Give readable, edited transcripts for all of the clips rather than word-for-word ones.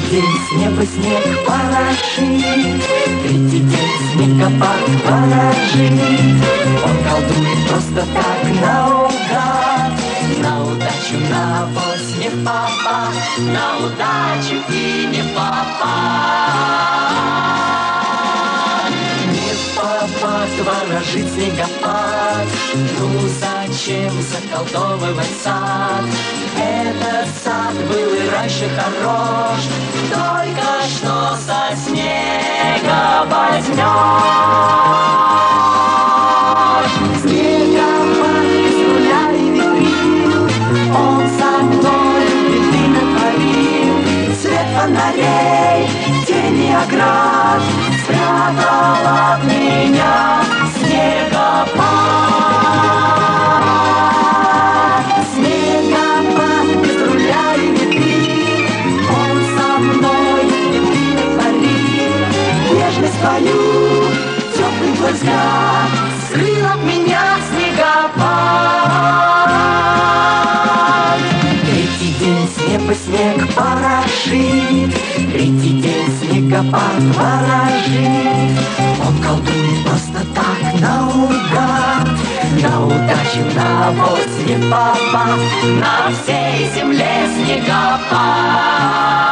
день с неба снег порошит, третий день снегопад ворожит. Он колдует просто так наугад, на удачу, на авось не попад, на удачу и не попад. Не попад, ворожит снегопад, ну зачем заколдовывать сад? Этот сад был и раньше хорош, только что со снега возьмешь. Снегопад без руля и ветрил, он со мной беды натворил. Свет фонарей, тени оград спрятал от меня снегопад. Свою теплый твой взгляд скрыл от меня снегопад. Третий день с неба снег порошит, третий день снегопад ворожит. Он колдует просто так наугад, на удачу, на авось не попад, на всей земле снегопад.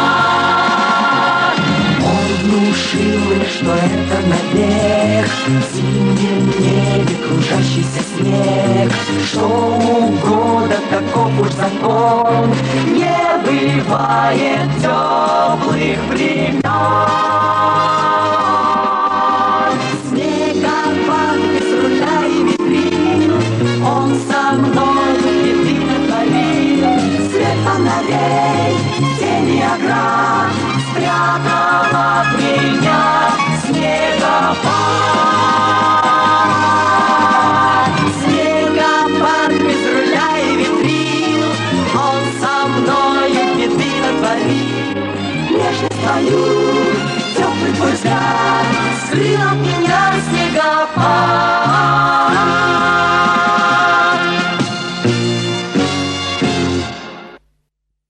Внушил, что это набег, в зимнем небе кружащийся снег, что у года таков уж закон, не бывает теплых времен. Снегопад без руля и ветрил, он со мной беды натворил. Свет фонарей, тени оград спрятал от меня снегопад. Снегопад без руля и ветрил, он со мною беды натворил. Нежность твою, теплый твой взгляд скрыл от меня снегопад.